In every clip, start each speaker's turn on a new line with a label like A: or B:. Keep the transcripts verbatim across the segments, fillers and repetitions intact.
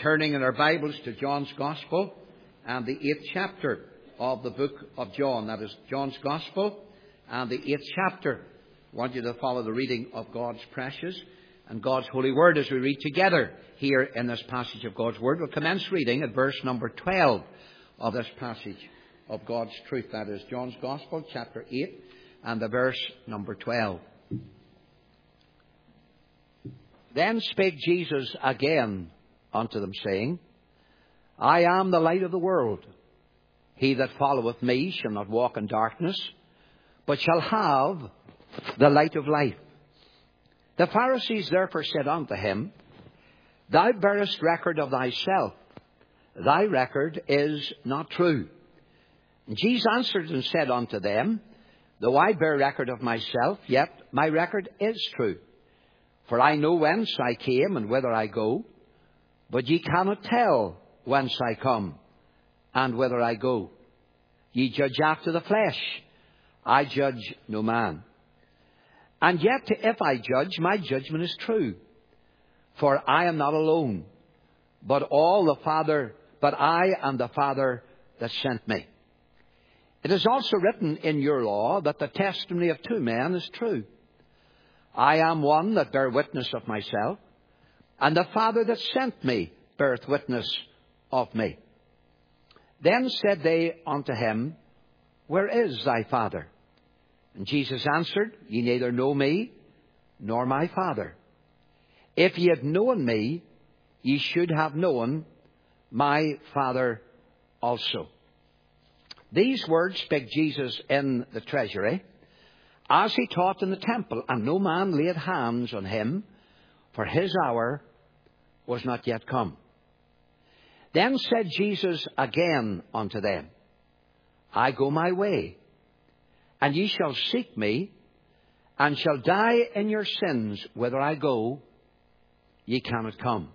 A: turning in our Bibles to John's Gospel and the eighth chapter of the book of John. That is John's Gospel and the eighth chapter. I want you to follow the reading of God's precious and God's holy word as we read together here in this passage of God's word. We'll commence reading at verse number twelve of this passage of God's truth. That is John's Gospel, chapter eight, and the verse number twelve. Then spake Jesus again unto them, saying, I am the light of the world. He that followeth me shall not walk in darkness, but shall have the light of life. The Pharisees therefore said unto him, Thou bearest record of thyself. Thy record is not true. And Jesus answered and said unto them, Though I bear record of myself, yet my record is true. For I know whence I came and whither I go, but ye cannot tell whence I come and whither I go. Ye judge after the flesh. I judge no man. And yet if I judge, my judgment is true. For I am not alone, but all the Father, but I and the Father that sent me. It is also written in your law that the testimony of two men is true. I am one that bear witness of myself, and the Father that sent me beareth witness of me. Then said they unto him, Where is thy Father? And Jesus answered, Ye neither know me, nor my Father. If ye had known me, ye should have known my Father also. These words spake Jesus in the treasury, as he taught in the temple, and no man laid hands on him, for his hour was not yet come. Then said Jesus again unto them, I go my way, and ye shall seek me, and shall die in your sins. Whither I go, ye cannot come.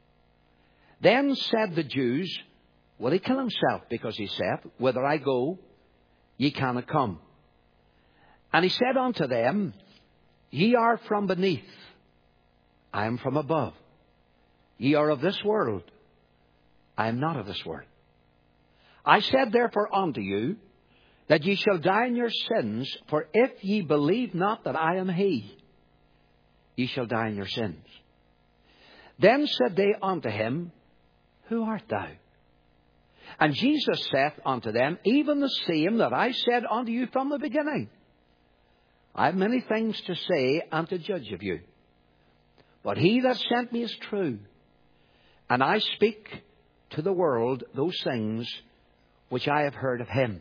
A: Then said the Jews, Will he kill himself? Because he said, Whither I go, ye cannot come. And he said unto them, Ye are from beneath, I am from above. Ye are of this world, I am not of this world. I said therefore unto you, that ye shall die in your sins, for if ye believe not that I am he, ye shall die in your sins. Then said they unto him, Who art thou? And Jesus saith unto them, Even the same that I said unto you from the beginning. I have many things to say and to judge of you. But he that sent me is true, and I speak to the world those things which I have heard of him.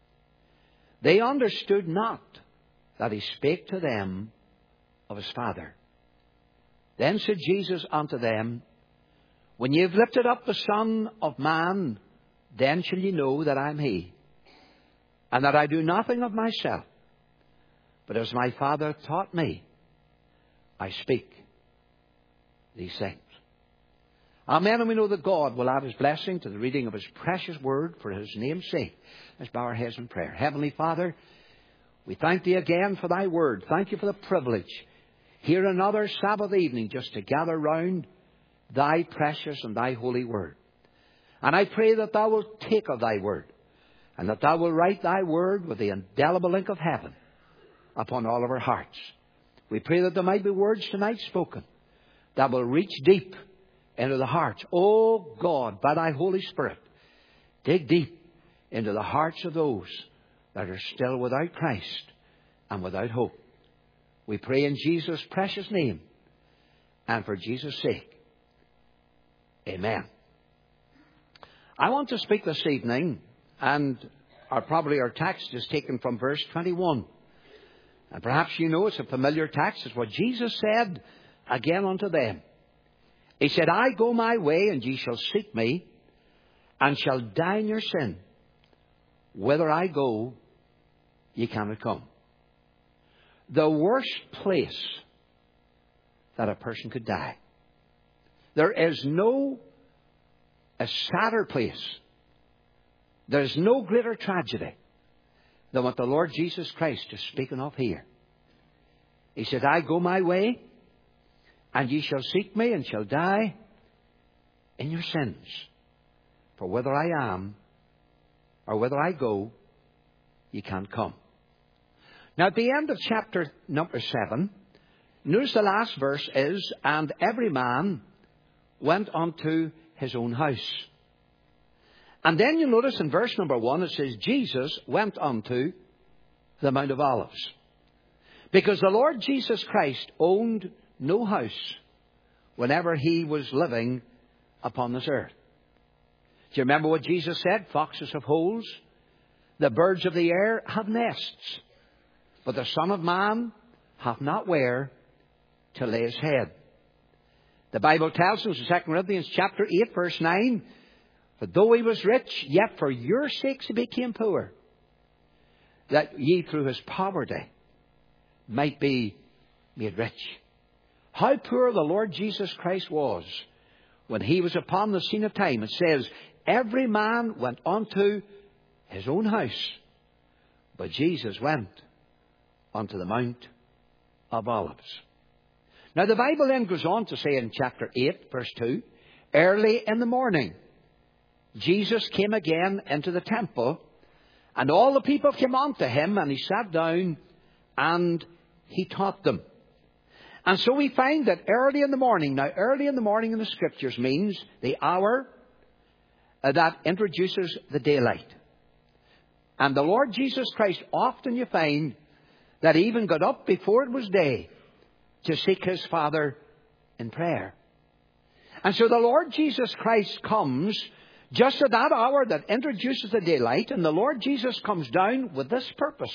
A: They understood not that he spake to them of his Father. Then said Jesus unto them, When ye have lifted up the Son of Man, then shall ye know that I am he, and that I do nothing of myself, but as my Father taught me, I speak these things. Amen. And we know that God will add his blessing to the reading of his precious word for his name's sake. Let's bow our heads in prayer. Heavenly Father, we thank thee again for thy word. Thank you for the privilege here another Sabbath evening just to gather round thy precious and thy holy word. And I pray that thou wilt take of thy word, and that thou wilt write thy word with the indelible ink of heaven upon all of our hearts. We pray that there might be words tonight spoken that will reach deep into the hearts. Oh God, by thy Holy Spirit, dig deep into the hearts of those that are still without Christ and without hope. We pray in Jesus' precious name and for Jesus' sake. Amen. I want to speak this evening, and our, probably our text is taken from verse twenty-one. And perhaps you know it's a familiar text. It's what Jesus said again unto them. He said, I go my way, and ye shall seek me, and shall die in your sin. Whither I go, ye cannot come. The worst place that a person could die. There is no a sadder place. There is no greater tragedy than what the Lord Jesus Christ is speaking of here. He said, I go my way, and ye shall seek me, and shall die in your sins. For whether I am or whether I go, you can't come. Now at the end of chapter number seven, notice the last verse is, and every man went unto his own house. And then you notice in verse number one it says, Jesus went unto the Mount of Olives. Because the Lord Jesus Christ owned no house whenever he was living upon this earth. Do you remember what Jesus said? Foxes have holes, the birds of the air have nests, but the Son of Man hath not where to lay his head. The Bible tells us in Second Corinthians chapter eight, verse nine, for though he was rich, yet for your sakes he became poor, that ye through his poverty might be made rich. How poor the Lord Jesus Christ was when he was upon the scene of time. It says, every man went unto his own house, but Jesus went unto the Mount of Olives. Now the Bible then goes on to say in chapter eight, verse two, early in the morning, Jesus came again into the temple, and all the people came unto him, and he sat down and he taught them. And so we find that early in the morning, now early in the morning in the Scriptures means the hour that introduces the daylight. And the Lord Jesus Christ, often you find that he even got up before it was day to seek his Father in prayer. And so the Lord Jesus Christ comes just at that hour that introduces the daylight, and the Lord Jesus comes down with this purpose,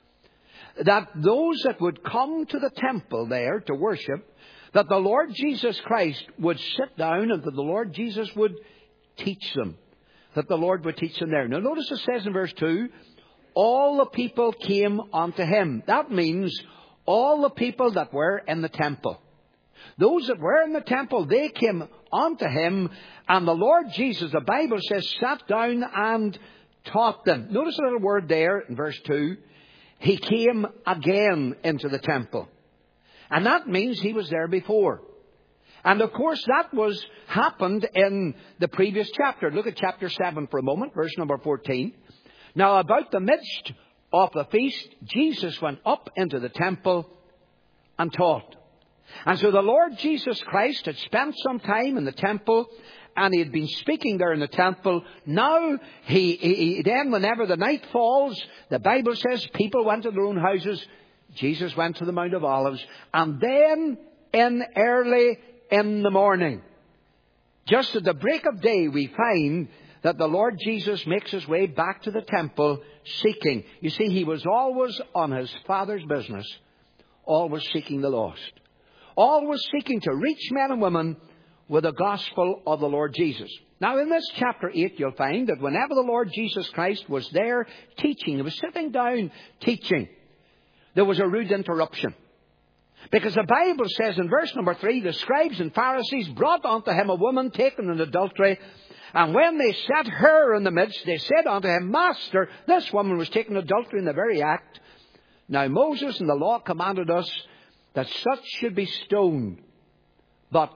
A: that those that would come to the temple there to worship, that the Lord Jesus Christ would sit down and that the Lord Jesus would teach them. That the Lord would teach them there. Now notice it says in verse two, all the people came unto him. That means all the people that were in the temple. Those that were in the temple, they came unto him, and the Lord Jesus, the Bible says, sat down and taught them. Notice a little word there in verse two. He came again into the temple. And that means he was there before. And of course that was happened in the previous chapter. Look at chapter seven for a moment, verse number fourteen. Now about the midst of the feast, Jesus went up into the temple and taught. And so the Lord Jesus Christ had spent some time in the temple, and he had been speaking there in the temple. Now, he, he, he then, whenever the night falls, the Bible says people went to their own houses. Jesus went to the Mount of Olives. And then, in early in the morning, just at the break of day, we find that the Lord Jesus makes his way back to the temple seeking. You see, he was always on his Father's business, always seeking the lost. Always seeking to reach men and women with the gospel of the Lord Jesus. Now in this chapter eight you'll find that whenever the Lord Jesus Christ was there teaching, he was sitting down teaching, there was a rude interruption. Because the Bible says in verse number three, the scribes and Pharisees brought unto him a woman taken in adultery, and when they set her in the midst, they said unto him, Master, this woman was taken in adultery in the very act. Now Moses in the law commanded us that such should be stoned. But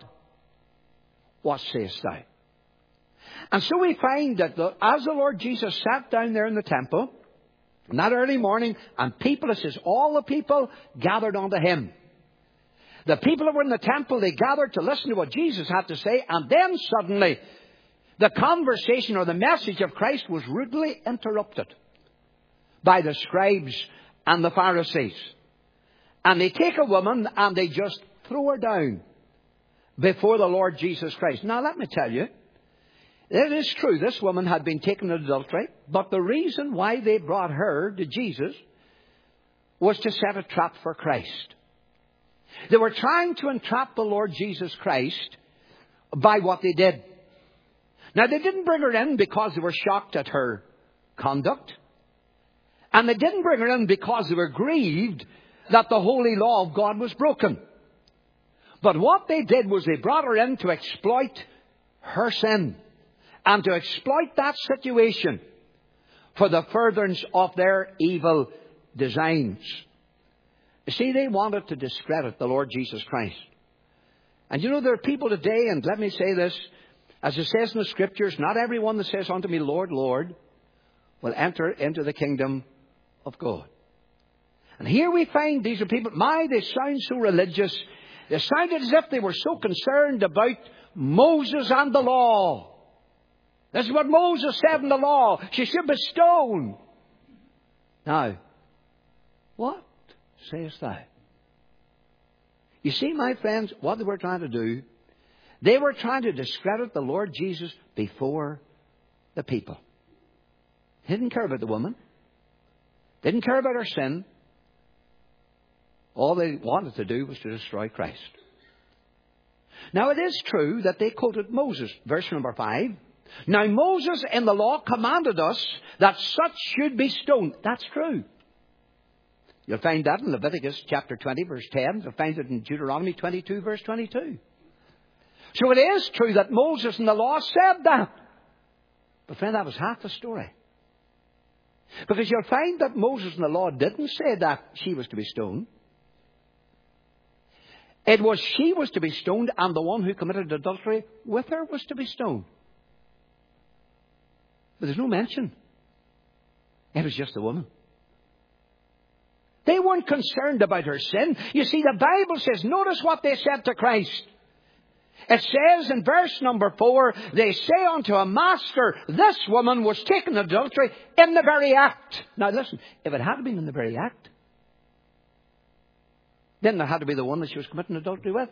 A: what sayest thou? And so we find that the, as the Lord Jesus sat down there in the temple, in that early morning, and people, it says, all the people gathered unto him. The people that were in the temple, they gathered to listen to what Jesus had to say, and then suddenly the conversation or the message of Christ was rudely interrupted by the scribes and the Pharisees. And they take a woman and they just throw her down before the Lord Jesus Christ. Now let me tell you, it is true this woman had been taken in adultery, but the reason why they brought her to Jesus was to set a trap for Christ. They were trying to entrap the Lord Jesus Christ by what they did. Now they didn't bring her in because they were shocked at her conduct. And they didn't bring her in because they were grieved that the holy law of God was broken. But what they did was they brought her in to exploit her sin and to exploit that situation for the furtherance of their evil designs. You see, they wanted to discredit the Lord Jesus Christ. And you know, there are people today, and let me say this, As it says in the Scriptures, not everyone that says unto me, Lord, Lord, will enter into the kingdom of God. And here we find these are people, my, they sound so religious. They sounded as if they were so concerned about Moses and the law. This is what Moses said in the law. She should be stoned. Now, what sayest thou? You see, my friends, what they were trying to do, they were trying to discredit the Lord Jesus before the people. They didn't care about the woman. They didn't care about her sin. All they wanted to do was to destroy Christ. Now, it is true that they quoted Moses, verse number five. Now, Moses in the law commanded us that such should be stoned. That's true. You'll find that in Leviticus chapter twenty, verse ten. You'll find it in Deuteronomy twenty-two, verse twenty-two. So it is true that Moses in the law said that. But friend, that was half the story. Because you'll find that Moses in the law didn't say that she was to be stoned. It was she was to be stoned, and the one who committed adultery with her was to be stoned. But there's no mention. It was just the woman. They weren't concerned about her sin. You see, the Bible says, notice what they said to Christ. It says in verse number four, they say unto a master, this woman was taken in adultery in the very act. Now listen, if it had been in the very act, then there had to be the one that she was committing adultery with.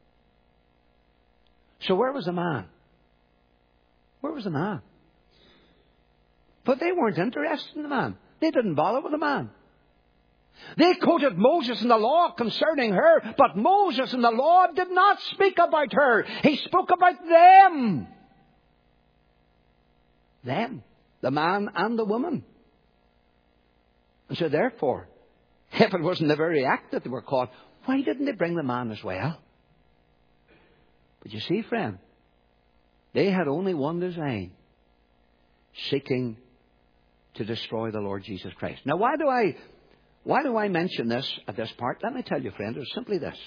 A: So where was the man? Where was the man? But they weren't interested in the man. They didn't bother with the man. They quoted Moses in the law concerning her, but Moses in the law did not speak about her. He spoke about them. Them. The man and the woman. And so therefore, if it wasn't the very act that they were caught, why didn't they bring the man as well? But you see, friend, they had only one design. Seeking to destroy the Lord Jesus Christ. Now, why do I... Why do I mention this at this part? Let me tell you, friend, it's simply this.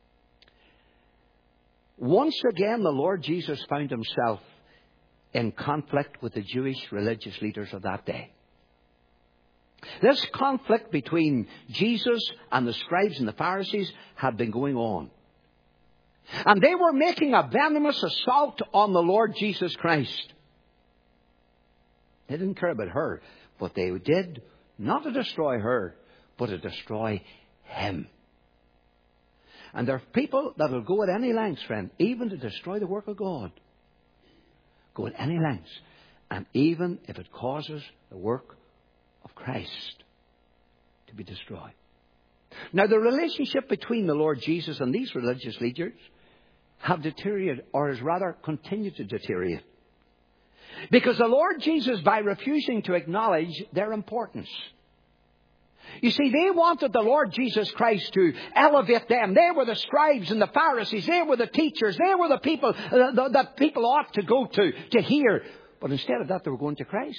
A: Once again, the Lord Jesus found himself in conflict with the Jewish religious leaders of that day. This conflict between Jesus and the scribes and the Pharisees had been going on. And they were making a venomous assault on the Lord Jesus Christ. They didn't care about her, but they did not to destroy her, but to destroy him. And there are people that will go at any lengths, friend, even to destroy the work of God. Go at any lengths. And even if it causes the work of Christ to be destroyed. Now, the relationship between the Lord Jesus and these religious leaders have deteriorated, or has rather continued to deteriorate. Because the Lord Jesus, by refusing to acknowledge their importance, you see, they wanted the Lord Jesus Christ to elevate them. They were the scribes and the Pharisees. They were the teachers. They were the people uh, that people ought to go to, to hear. But instead of that, they were going to Christ.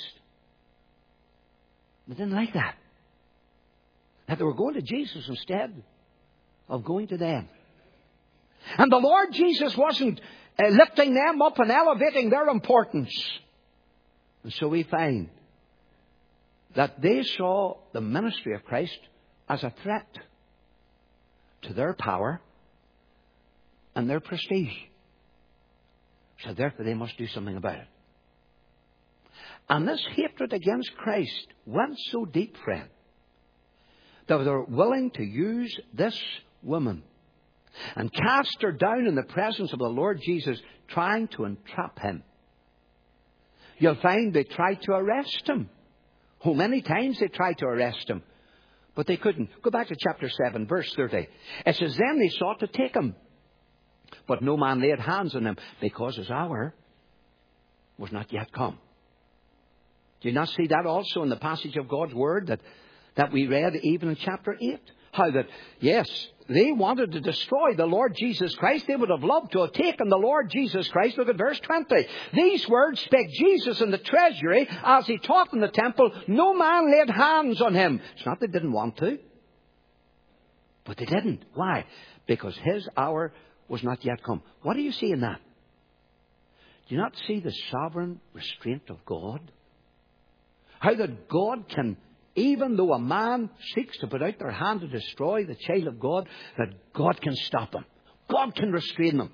A: They didn't like that. That they were going to Jesus instead of going to them. And the Lord Jesus wasn't uh, lifting them up and elevating their importance. And so we find that they saw the ministry of Christ as a threat to their power and their prestige. So therefore they must do something about it. And this hatred against Christ went so deep, friend, that they were willing to use this woman and cast her down in the presence of the Lord Jesus, trying to entrap him. You'll find they tried to arrest him. Oh, many times they tried to arrest him, but they couldn't. Go back to chapter seven, verse thirty. It says, then they sought to take him, but no man laid hands on him, because his hour was not yet come. Do you not see that also in the passage of God's Word that, that we read even in chapter eight? How that, yes, they wanted to destroy the Lord Jesus Christ. They would have loved to have taken the Lord Jesus Christ. Look at verse twenty. These words spake Jesus in the treasury as he taught in the temple. No man laid hands on him. It's not they didn't want to, but they didn't. Why? Because his hour was not yet come. What do you see in that? Do you not see the sovereign restraint of God? How that God can, even though a man seeks to put out their hand to destroy the child of God, that God can stop him. God can restrain them.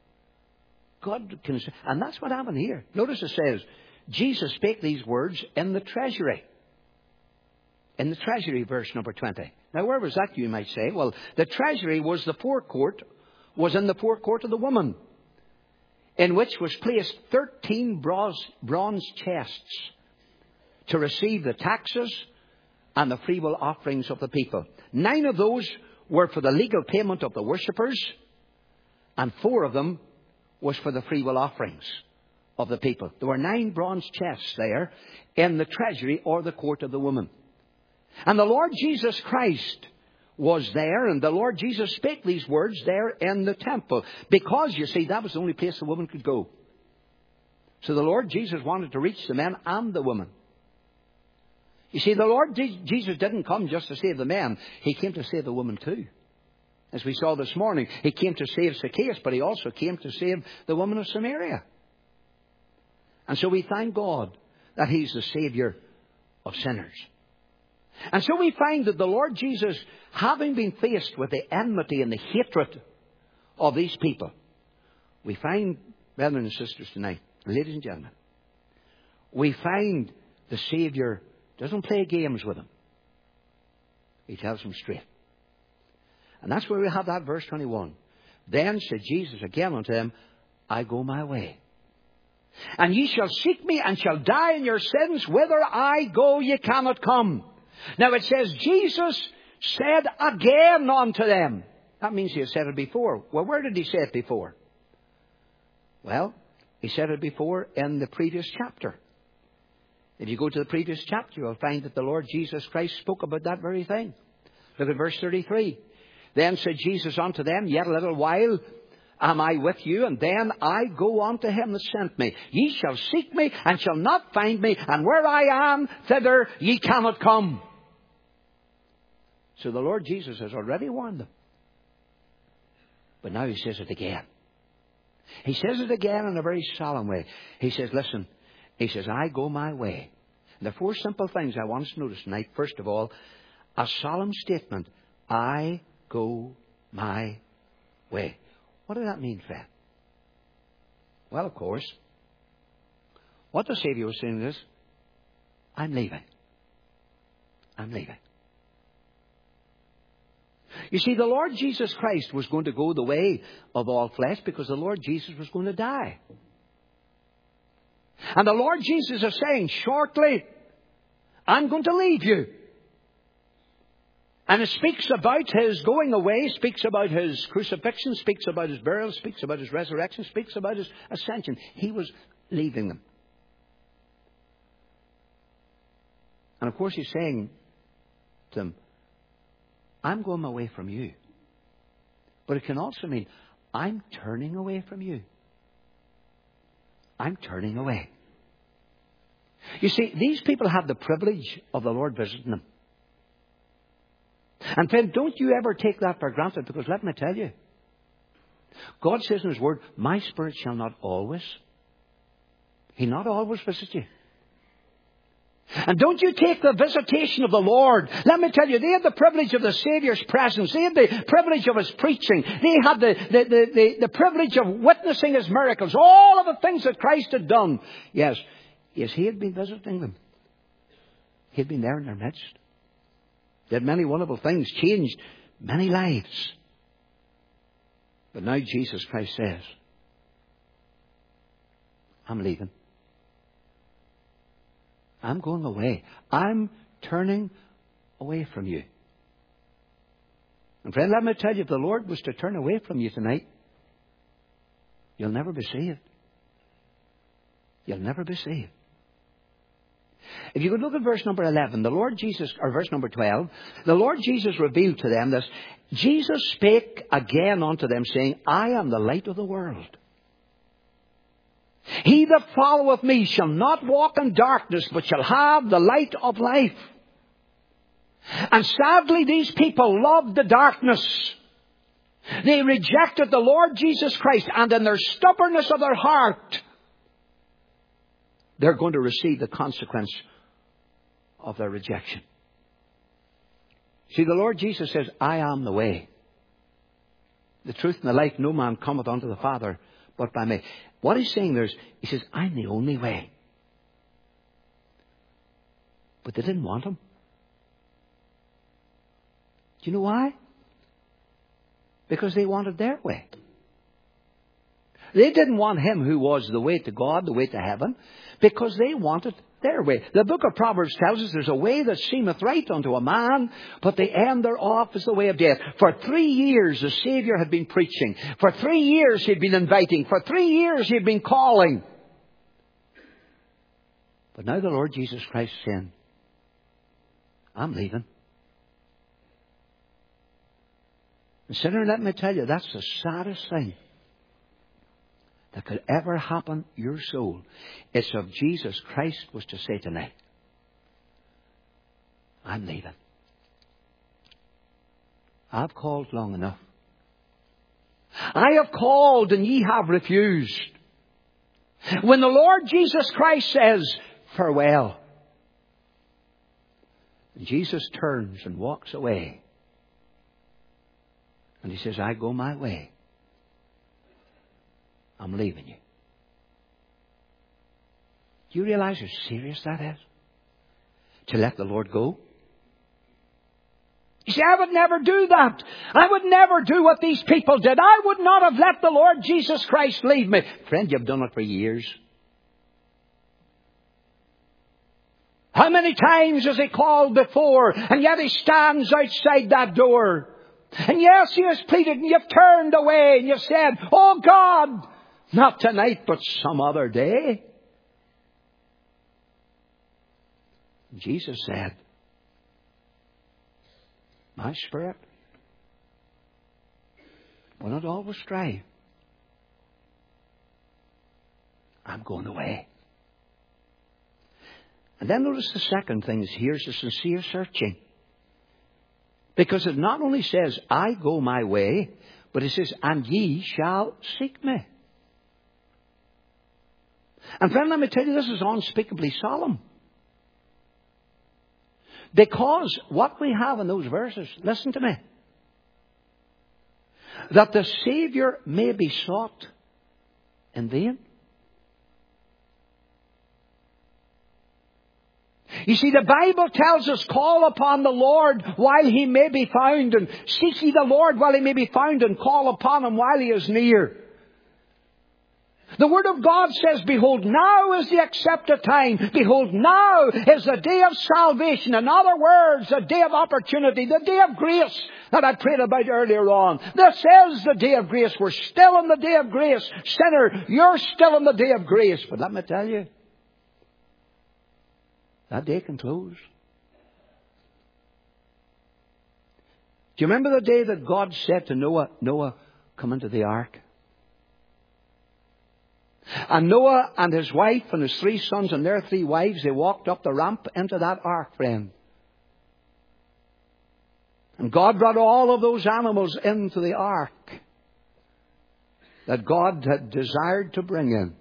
A: God can, and that's what happened here. Notice it says, Jesus spake these words in the treasury. In the treasury, verse number twenty. Now, where was that, you might say? Well, the treasury was the forecourt, was in the forecourt of the woman, in which was placed thirteen bronze chests to receive the taxes and the freewill offerings of the people. Nine of those were for the legal payment of the worshippers, and four of them was for the freewill offerings of the people. There were nine bronze chests there in the treasury or the court of the woman. And the Lord Jesus Christ was there, and the Lord Jesus spake these words there in the temple. Because, you see, that was the only place the woman could go. So the Lord Jesus wanted to reach the men and the woman. You see, the Lord Jesus didn't come just to save the men. He came to save the woman too. As we saw this morning, He came to save Zacchaeus, but He also came to save the woman of Samaria. And so we thank God that He's the Saviour of sinners. And so we find that the Lord Jesus, having been faced with the enmity and the hatred of these people, we find, brethren and sisters tonight, ladies and gentlemen, we find the Saviour doesn't play games with them. He tells them straight. And that's where we have that verse twenty-one. Then said Jesus again unto them, I go my way. And ye shall seek me and shall die in your sins. Whither I go, ye cannot come. Now it says, Jesus said again unto them. That means He had said it before. Well, where did He say it before? Well, He said it before in the previous chapter. If you go to the previous chapter, you'll find that the Lord Jesus Christ spoke about that very thing. Look at verse thirty-three. Then said Jesus unto them, Yet a little while am I with you, and then I go unto Him that sent me. Ye shall seek me, and shall not find me, and where I am, thither ye cannot come. So the Lord Jesus has already warned them. But now He says it again. He says it again in a very solemn way. He says, listen, He says, I go my way. And the four simple things I want us to notice tonight. First of all, a solemn statement. I go my way. What does that mean, friend? Well, of course, what the Saviour was saying is, I'm leaving. I'm leaving. You see, the Lord Jesus Christ was going to go the way of all flesh because the Lord Jesus was going to die. And the Lord Jesus is saying, shortly, I'm going to leave you. And it speaks about His going away, speaks about His crucifixion, speaks about His burial, speaks about His resurrection, speaks about His ascension. He was leaving them. And of course He's saying to them, I'm going away from you. But it can also mean, I'm turning away from you. I'm turning away. You see, these people have the privilege of the Lord visiting them. And friend, don't you ever take that for granted, because let me tell you, God says in His Word, my Spirit shall not always. He not always visits you. And don't you take the visitation of the Lord. Let me tell you, they had the privilege of the Saviour's presence. They had the privilege of His preaching. They had the, the, the, the, the privilege of witnessing His miracles. All of the things that Christ had done. Yes, yes, He had been visiting them. He had been there in their midst. They had many wonderful things, changed many lives. But now Jesus Christ says, I'm leaving. I'm going away. I'm turning away from you. And friend, let me tell you, if the Lord was to turn away from you tonight, you'll never be saved. You'll never be saved. If you could look at verse number eleven, the Lord Jesus, or verse number twelve, the Lord Jesus revealed to them this. Jesus spake again unto them, saying, I am the light of the world. He that followeth me shall not walk in darkness, but shall have the light of life. And sadly, these people loved the darkness. They rejected the Lord Jesus Christ, and in their stubbornness of their heart, they're going to receive the consequence of their rejection. See, the Lord Jesus says, I am the way, the truth and the life. No man cometh unto the Father but by me. What he's saying there is, he says, I'm the only way. But they didn't want him. Do you know why? Because they wanted their way. They didn't want him who was the way to God, the way to heaven, because they wanted their way. The book of Proverbs tells us there's a way that seemeth right unto a man, but the end thereof is the way of death. For three years the Saviour had been preaching. For three years he'd been inviting. For three years he'd been calling. But now the Lord Jesus Christ is saying, I'm leaving. And sinner, let me tell you, that's the saddest thing that could ever happen to your soul. It's if Jesus Christ was to say tonight, I'm leaving. I've called long enough. I have called and ye have refused. When the Lord Jesus Christ says, farewell, and Jesus turns and walks away, and he says, I go my way. I'm leaving you. Do you realize how serious that is? To let the Lord go? You see, I would never do that. I would never do what these people did. I would not have let the Lord Jesus Christ leave me. Friend, you've done it for years. How many times has he called before, and yet he stands outside that door? And yes, he has pleaded, and you've turned away, and you've said, oh God, not tonight, but some other day. And Jesus said, my spirit will not always strive. I'm going away. And then notice the second thing is here's the sincere searching. Because it not only says, I go my way, but it says, and ye shall seek me. And friend, let me tell you, this is unspeakably solemn. Because what we have in those verses, listen to me, that the Saviour may be sought in vain. You see, the Bible tells us, call upon the Lord while he may be found, and seek ye the Lord while he may be found, and call upon him while he is near. The Word of God says, behold, now is the accepted time. Behold, now is the day of salvation. In other words, the day of opportunity, the day of grace that I prayed about earlier on. This is the day of grace. We're still in the day of grace. Sinner, you're still in the day of grace. But let me tell you, that day can close. Do you remember the day that God said to Noah, Noah, come into the ark? And Noah and his wife and his three sons and their three wives, they walked up the ramp into that ark, friend. And God brought all of those animals into the ark that God had desired to bring in.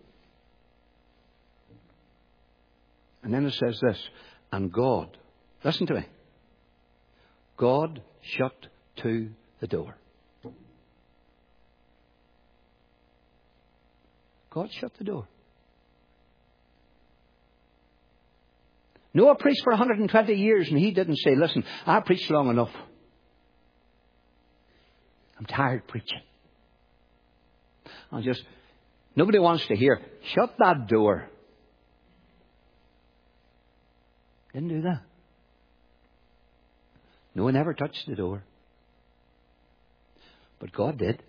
A: And then it says this, and God, listen to me, God shut to the door. God shut the door. Noah preached for one hundred twenty years and he didn't say, listen, I preached long enough. I'm tired preaching. I just, nobody wants to hear, shut that door. Didn't do that. No one ever touched the door. But God did.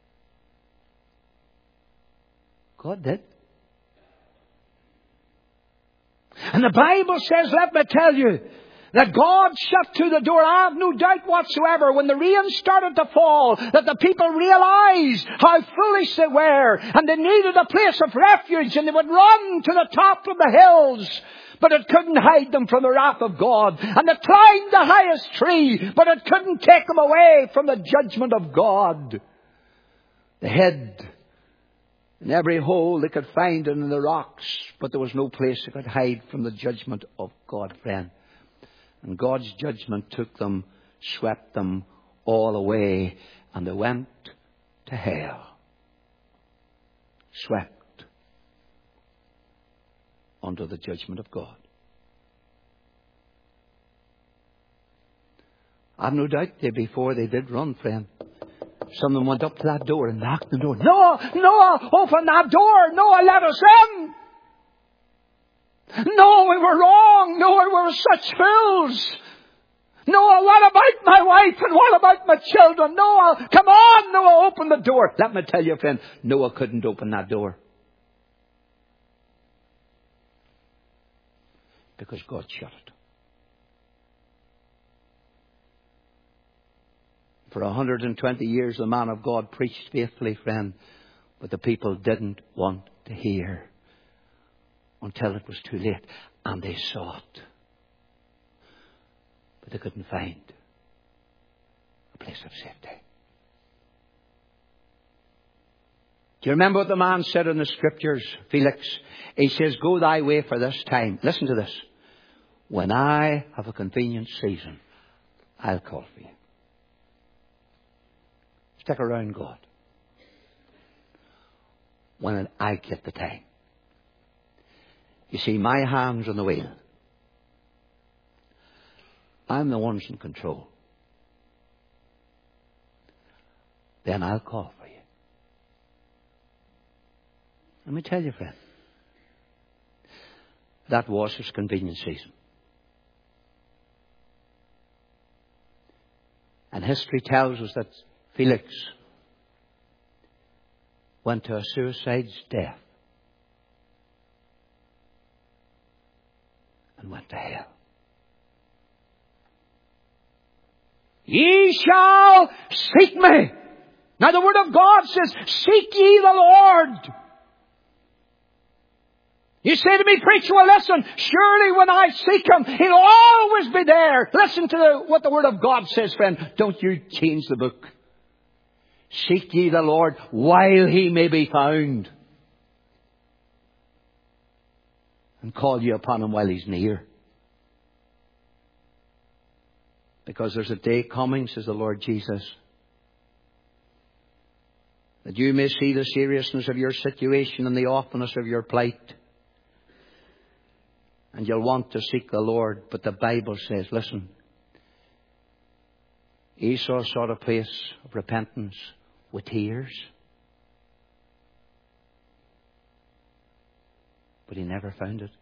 A: God did. And the Bible says, let me tell you, that God shut to the door. I have no doubt whatsoever when the rain started to fall that the people realized how foolish they were and they needed a place of refuge and they would run to the top of the hills. But it couldn't hide them from the wrath of God. And they climbed the highest tree, but it couldn't take them away from the judgment of God. They hid In every hole they could find it in the rocks, but there was no place they could hide from the judgment of God, friend. And God's judgment took them, swept them all away, and they went to hell. Swept under the judgment of God. I've no doubt that before they did run, friend, some of them went up to that door and knocked on the door. Noah, Noah, open that door. Noah, let us in. No, we were wrong. Noah, we were such fools. Noah, what about my wife and what about my children? Noah, come on, Noah, open the door. Let me tell you, friend, Noah couldn't open that door. Because God shut it. For one hundred twenty years, the man of God preached faithfully, friend, but the people didn't want to hear until it was too late. And they sought, but they couldn't find a place of safety. Do you remember what the man said in the Scriptures, Felix? He says, go thy way for this time. Listen to this. When I have a convenient season, I'll call for you. Stick around God when I get the time. You see, my hand's on the wheel. I'm the one's in control. Then I'll call for you. Let me tell you, friend, that was his convenient season. And history tells us that Felix went to a suicide's death and went to hell. Ye shall seek me. Now the Word of God says, seek ye the Lord. You say to me, preacher, well listen, surely when I seek Him, He'll always be there. Listen to the, what the Word of God says, friend. Don't you change the book. Seek ye the Lord while He may be found. And call ye upon Him while He's near. Because there's a day coming, says the Lord Jesus, that you may see the seriousness of your situation and the awfulness of your plight. And you'll want to seek the Lord. But the Bible says, listen, Esau sought a place of repentance with tears. But he never found it.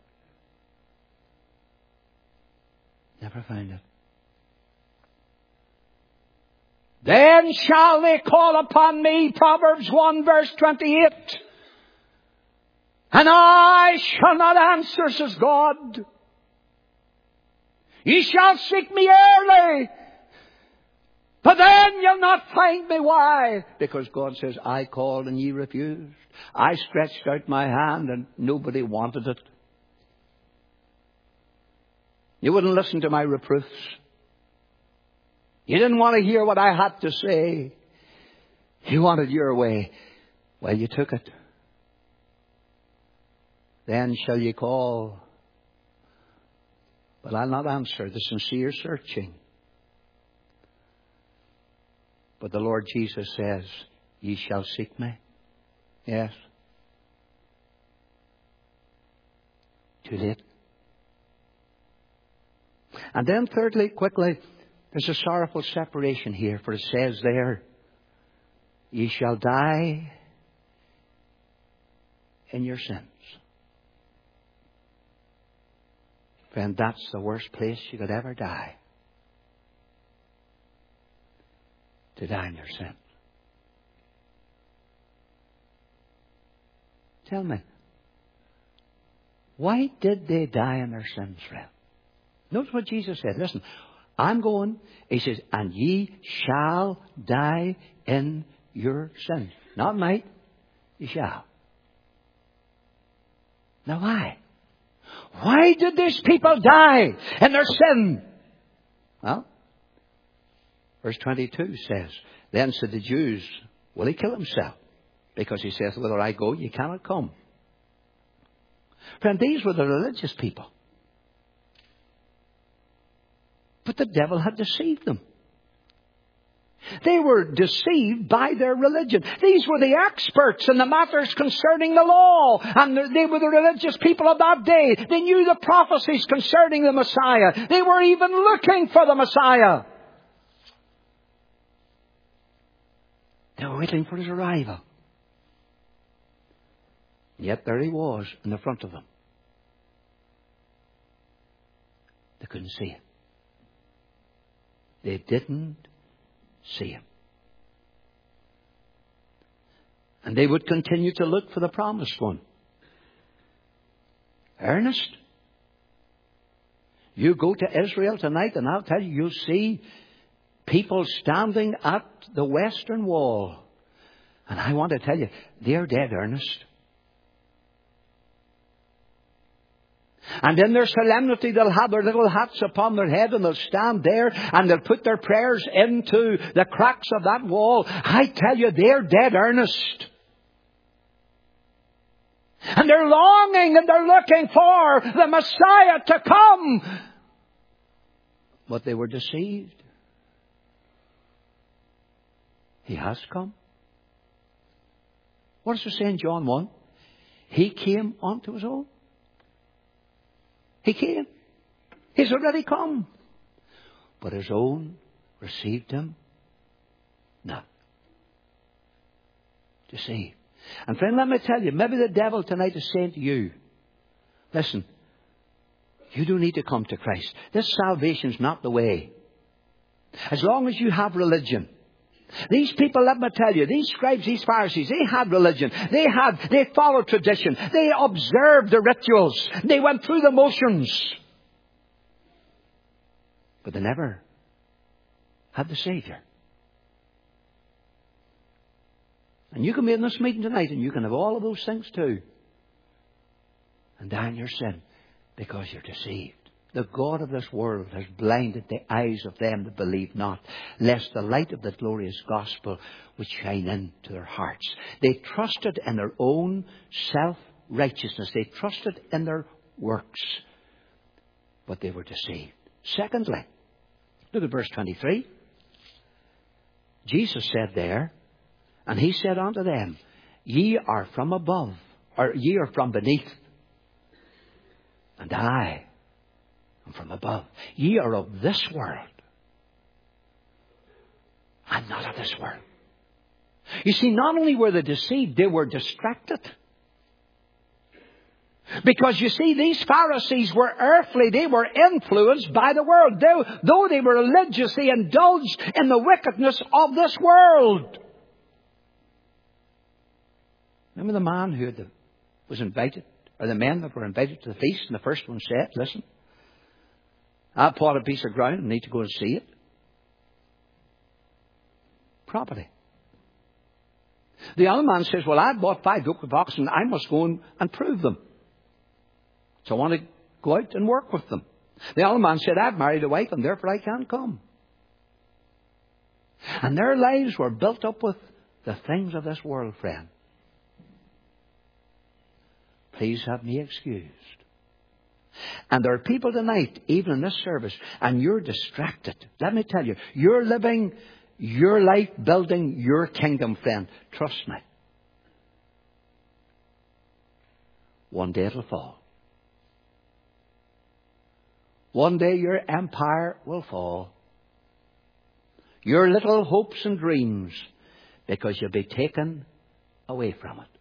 A: Never found it. Then shall they call upon me, Proverbs one verse twenty-eight. And I shall not answer, says God. Ye shall seek me early, but then you'll not find me. Why? Because God says, I called and ye refused. I stretched out my hand and nobody wanted it. You wouldn't listen to my reproofs. You didn't want to hear what I had to say. You wanted your way. Well, you took it. Then shall ye call, but I'll not answer. The sincere searching. But the Lord Jesus says, ye shall seek me. Yes. Too late. And then thirdly, quickly, there's a sorrowful separation here, for it says there, ye shall die in your sins. Friend, that's the worst place you could ever die. To die in your sins. Tell me, why did they die in their sins, friend? Notice what Jesus said. Listen, I'm going, He says, and ye shall die in your sins. Not might, ye shall. Now why? Why did these people die in their sin? Well, verse twenty-two says, then said the Jews, will he kill himself? Because he says, whither I go, you cannot come. Friend, these were the religious people. But the devil had deceived them. They were deceived by their religion. These were the experts in the matters concerning the law. And they were the religious people of that day. They knew the prophecies concerning the Messiah. They were even looking for the Messiah. They were waiting for his arrival. Yet there he was in the front of them. They couldn't see him. They didn't see him. And they would continue to look for the promised one. Ernest, you go to Israel tonight and I'll tell you, you'll see people standing at the western wall. And I want to tell you, they're dead, Ernest. And in their solemnity, they'll have their little hats upon their head and they'll stand there and they'll put their prayers into the cracks of that wall. I tell you, they're dead, Ernest. And they're longing and they're looking for the Messiah to come. But they were deceived. He has come. What does it say in John one? He came unto his own. He came. He's already come. But his own received him not. Deceived. And friend, let me tell you, maybe the devil tonight is saying to you, listen, you don't need to come to Christ. This salvation's not the way. As long as you have religion. These people, let me tell you, these scribes, these Pharisees, they had religion. They had, they followed tradition. They observed the rituals. They went through the motions. But they never had the Savior. And you can be in this meeting tonight and you can have all of those things too. And die in your sin because you're deceived. The God of this world has blinded the eyes of them that believe not, lest the light of the glorious gospel would shine into their hearts. They trusted in their own self-righteousness. They trusted in their works. But they were deceived. Secondly, look at verse twenty-three. Jesus said there, and he said unto them, ye are from above, or ye are from beneath, and I am from above. Ye are of this world. I'm not of this world. You see, not only were they deceived, they were distracted. Because you see, these Pharisees were earthly. They were influenced by the world. Though, though they were religious, they indulged in the wickedness of this world. Remember the man who had the, was invited, or the men that were invited to the feast, and the first one said, listen, I bought a piece of ground and need to go and see it. Property. The other man says, well, I bought five yoke of oxen. I must go and, and prove them. So I want to go out and work with them. The other man said, I've married a wife and therefore I can't come. And their lives were built up with the things of this world, friend. Please have me excused. And there are people tonight, even in this service, and you're distracted. Let me tell you, you're living your life building your kingdom, friend. Trust me. One day it'll fall. One day your empire will fall. Your little hopes and dreams, because you'll be taken away from it.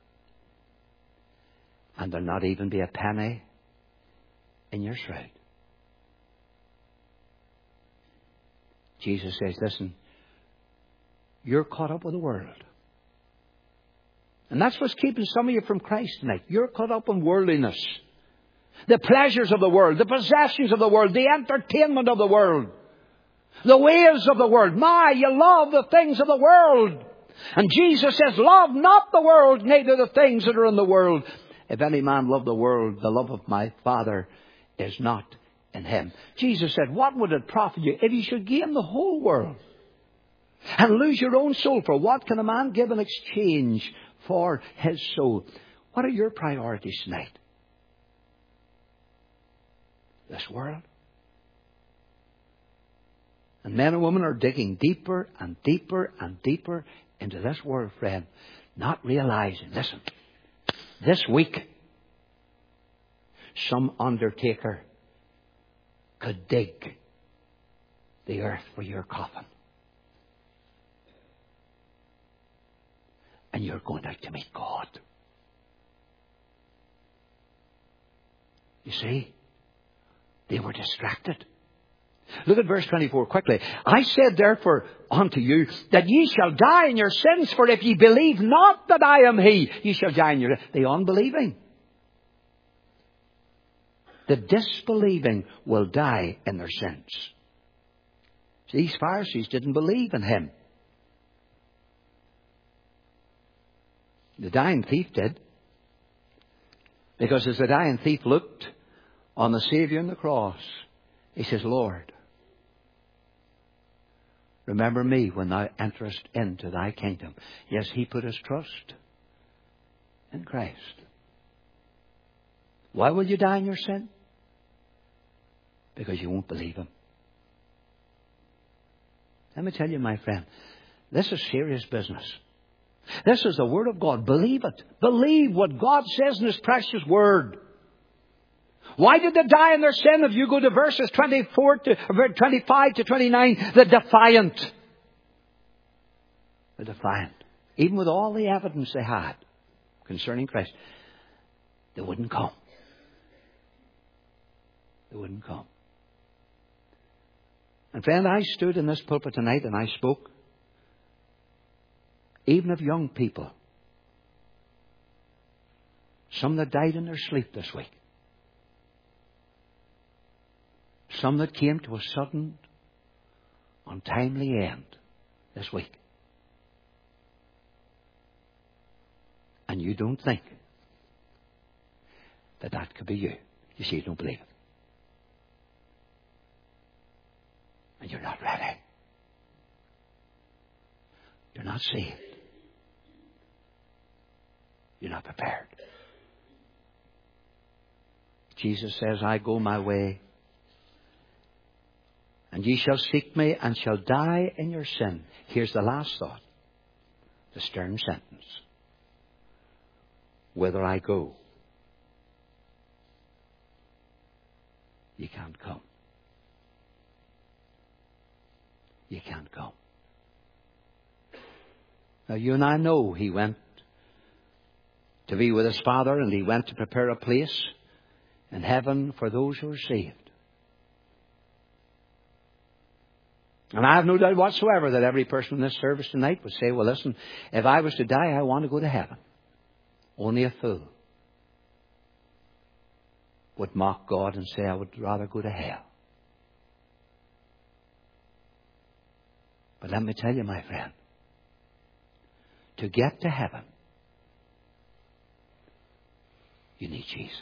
A: And there'll not even be a penny in your shroud. Jesus says, listen, you're caught up with the world. And that's what's keeping some of you from Christ tonight. You're caught up in worldliness. The pleasures of the world, the possessions of the world, the entertainment of the world, the ways of the world. My, you love the things of the world. And Jesus says, love not the world, neither the things that are in the world. If any man love the world, the love of my Father is not in him. Jesus said, what would it profit you if you should gain the whole world and lose your own soul? For what can a man give in exchange for his soul. What are your priorities tonight? This world? And men and women are digging deeper and deeper and deeper into this world, friend, not realizing, listen, this week, some undertaker could dig the earth for your coffin. And you're going out to meet God. You see, they were distracted. Look at verse twenty-four quickly. I said therefore unto you that ye shall die in your sins, for if ye believe not that I am he, ye shall die in your... The unbelieving, the disbelieving will die in their sins. See, these Pharisees didn't believe in him. The dying thief did. Because as the dying thief looked on the Saviour on the cross, he says, Lord, remember me when thou enterest into thy kingdom. Yes, he put his trust in Christ. Why will you die in your sin? Because you won't believe him. Let me tell you, my friend, this is serious business. This is the Word of God. Believe it. Believe what God says in His precious Word. Why did they die in their sin? If you go to verses twenty-four to twenty-five to twenty-nine, the defiant. The defiant. Even with all the evidence they had concerning Christ, they wouldn't come. They wouldn't come. And friend, I stood in this pulpit tonight and I spoke even of young people. Some that died in their sleep this week. Some that came to a sudden, untimely end this week. And you don't think that that could be you. You see, you don't believe it. And you're not ready. You're not saved. You're not prepared. Jesus says, I go my way, and ye shall seek me and shall die in your sin. Here's the last thought. The stern sentence. Whither I go, you can't come. You can't come. Now you and I know he went to be with his Father, and he went to prepare a place in heaven for those who are saved. And I have no doubt whatsoever that every person in this service tonight would say, well, listen, if I was to die, I want to go to heaven. Only a fool would mock God and say, I would rather go to hell. But let me tell you, my friend, to get to heaven, you need Jesus.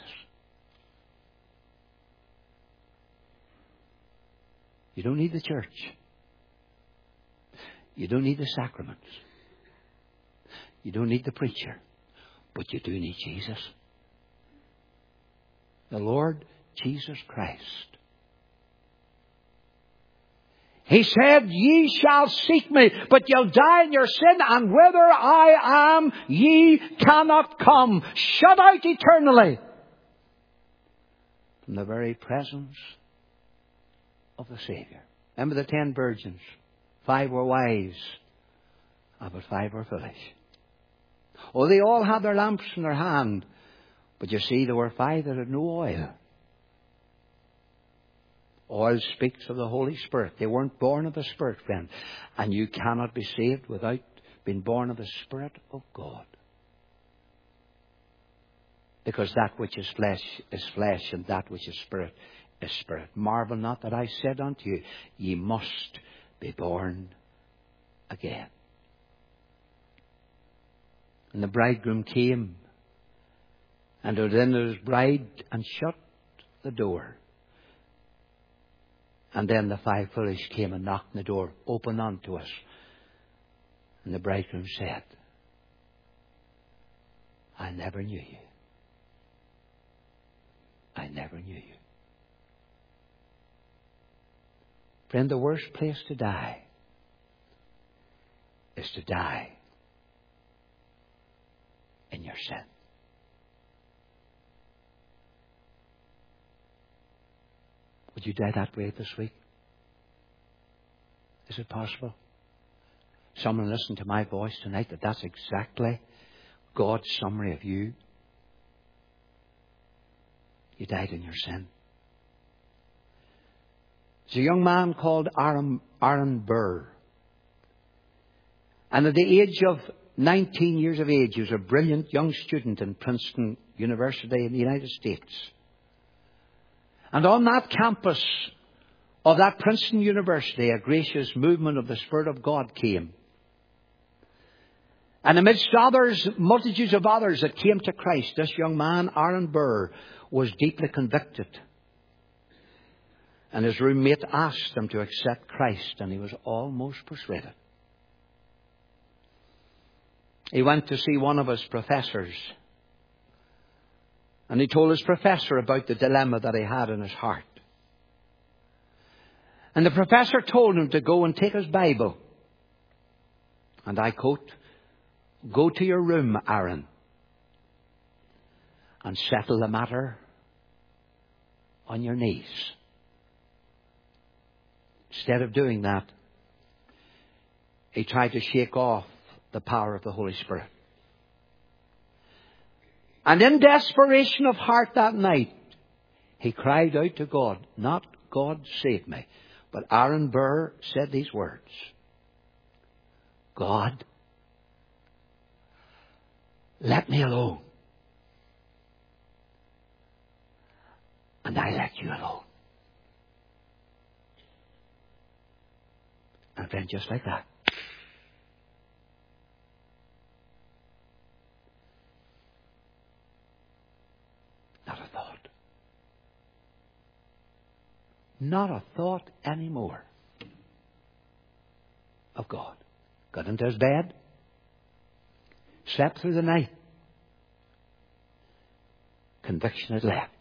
A: You don't need the church. You don't need the sacraments. You don't need the preacher. But you do need Jesus. The Lord Jesus Christ. He said, ye shall seek me, but you'll die in your sin, and whither I am, ye cannot come. Shut out eternally from the very presence of the Saviour. Remember the ten virgins. Five were wise, but five were foolish. Oh, they all had their lamps in their hand, but you see, there were five that had no oil. Oil speaks of the Holy Spirit. They weren't born of the Spirit, friend. And you cannot be saved without being born of the Spirit of God. Because that which is flesh is flesh, and that which is spirit is spirit. Marvel not that I said unto you, ye must be born again. And the bridegroom came, and within his bride, and shut the door. And then the five foolish came and knocked on the door. Open unto us. And the bridegroom said, I never knew you. I never knew you. Friend, the worst place to die is to die in your sin. Would you die that way this week? Is it possible? Someone listened to my voice tonight that that's exactly God's summary of you. You died in your sin. There's a young man called Aaron, Aaron Burr. And at the age of nineteen years of age, he was a brilliant young student in Princeton University in the United States. And on that campus of that Princeton University, a gracious movement of the Spirit of God came. And amidst others, multitudes of others that came to Christ, this young man, Aaron Burr, was deeply convicted. And his roommate asked him to accept Christ, and he was almost persuaded. He went to see one of his professors. And he told his professor about the dilemma that he had in his heart. And the professor told him to go and take his Bible. And I quote, "Go to your room, Aaron, and settle the matter on your knees." Instead of doing that, he tried to shake off the power of the Holy Spirit. And in desperation of heart that night, he cried out to God, not "God save me," but Aaron Burr said these words, "God, let me alone, and I let you alone." And then just like that, not a thought. Not a thought anymore of God. Got into his bed, slept through the night. Conviction had left.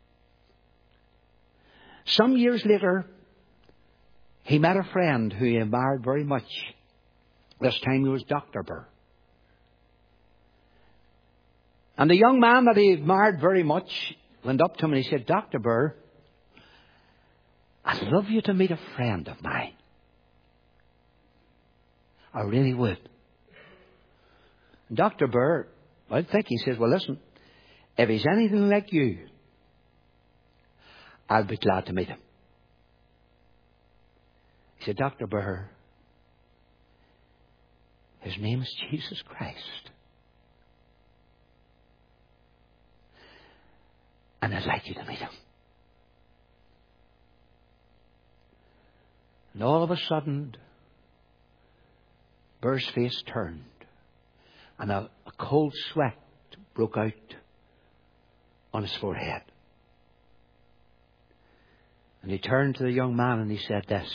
A: Some years later, he met a friend who he admired very much. This time he was Doctor Burr. And the young man that he admired very much went up to him and he said, "Doctor Burr, I'd love you to meet a friend of mine. I really would." And Doctor Burr, I think he says, "Well, listen, if he's anything like you, I'll be glad to meet him." He said, "Doctor Burr, his name is Jesus Christ. And I'd like you to meet him." And all of a sudden, Burr's face turned, and a, a cold sweat broke out on his forehead. And he turned to the young man and he said this,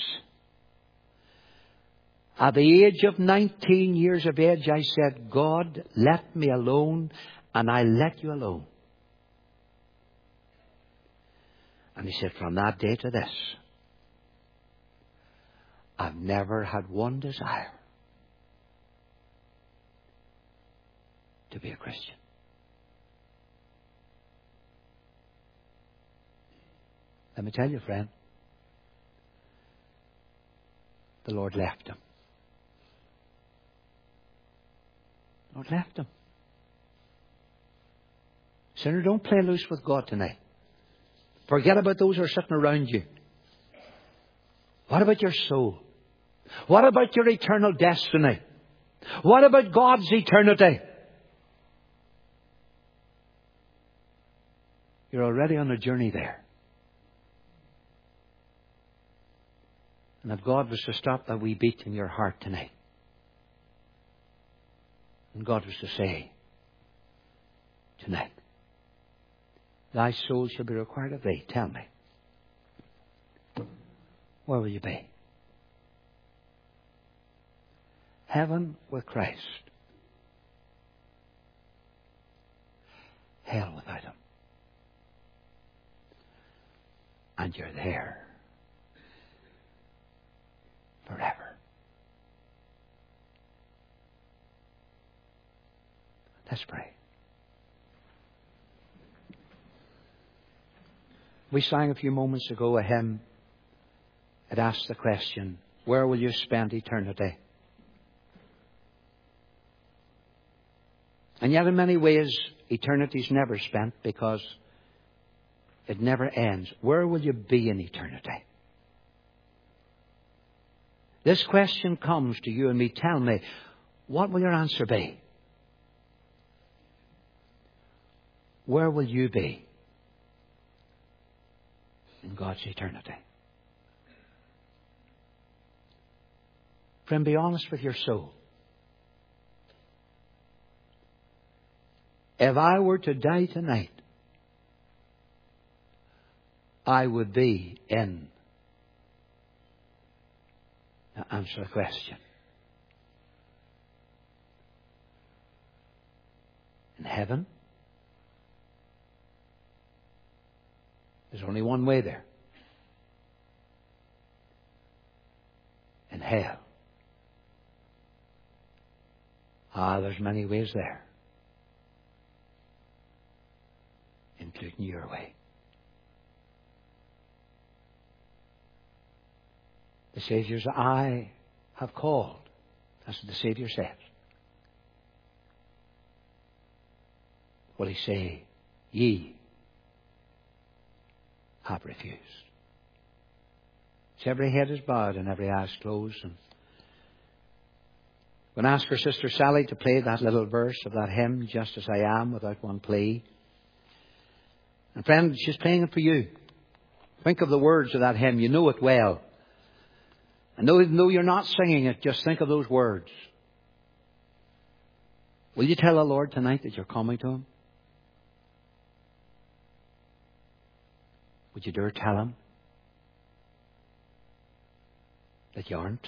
A: "At the age of nineteen years of age, I said, 'God, let me alone,' and I let you alone." And he said, "From that day to this, I've never had one desire to be a Christian." Let me tell you, friend, the Lord left him. The Lord left him. Sinner, don't play loose with God tonight. Forget about those who are sitting around you. What about your soul? What about your eternal destiny? What about God's eternity? You're already on a journey there. And if God was to stop that wee beat in your heart tonight, and God was to say tonight, "Thy soul shall be required of thee," tell me, where will you be? Heaven with Christ, hell without Him. And you're there forever. Let's pray. We sang a few moments ago a hymn that asked the question, where will you spend eternity? And yet in many ways, eternity is never spent because it never ends. Where will you be in eternity? This question comes to you and me. Tell me, what will your answer be? Where will you be in God's eternity? Friend, be honest with your soul. If I were to die tonight, I would be in. Now answer the question. In heaven? There's only one way there. In hell? Ah, there's many ways there. Including your way. The Saviour's I have called. That's what the Saviour says. Will He say, ye have refused? So every head is bowed and every eye is closed. And I'm going to ask our sister Sally to play that little verse of that hymn, Just As I Am, without one plea. And friend, she's playing it for you. Think of the words of that hymn. You know it well. And though, though you're not singing it, just think of those words. Will you tell the Lord tonight that you're coming to Him? Would you dare tell Him that you aren't?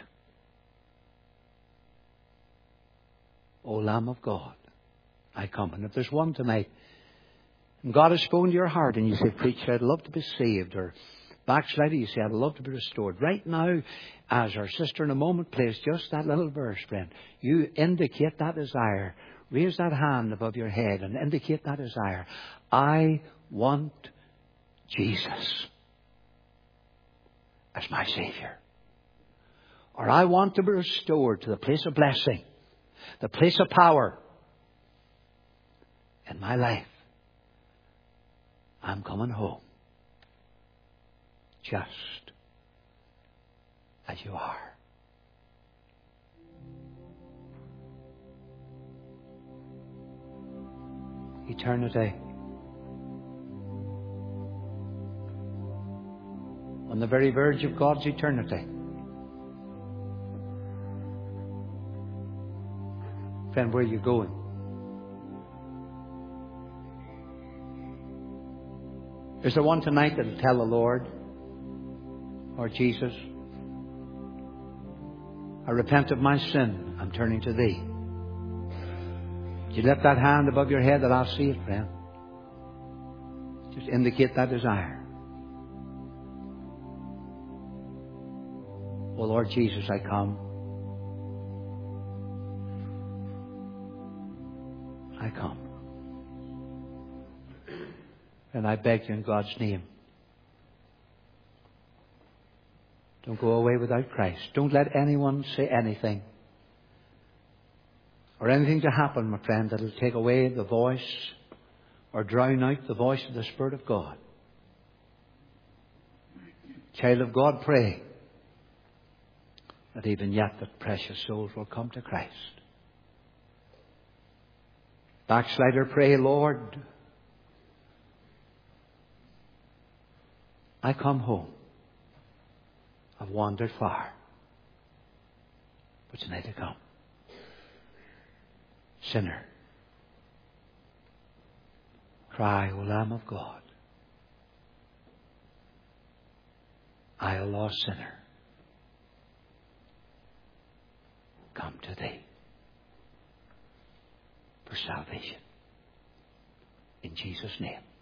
A: O Lamb of God, I come. And if there's one tonight, and God has spoken to your heart, and you say, preacher, I'd love to be saved, or backslider, you say, I'd love to be restored. Right now, as our sister in a moment plays just that little verse, friend, you indicate that desire. Raise that hand above your head and indicate that desire. I want Jesus as my Saviour. Or I want to be restored to the place of blessing, the place of power in my life. I'm coming home. Just as you are. Eternity. On the very verge of God's eternity. Friend, where are you going? Is there one tonight that will tell the Lord, or Jesus, I repent of my sin, I'm turning to Thee? Would you lift that hand above your head that I'll see it, friend? Just indicate that desire. Oh Lord Jesus, I come. I come. And I beg you in God's name, don't go away without Christ. Don't let anyone say anything or anything to happen, my friend, that will take away the voice or drown out the voice of the Spirit of God. Child of God, pray that even yet the precious souls will come to Christ. Backslider, pray, Lord, I come home. I've wandered far, but tonight I come. Sinner, cry, O Lamb of God. I, a lost sinner, come to Thee for salvation. In Jesus' Jesus' name.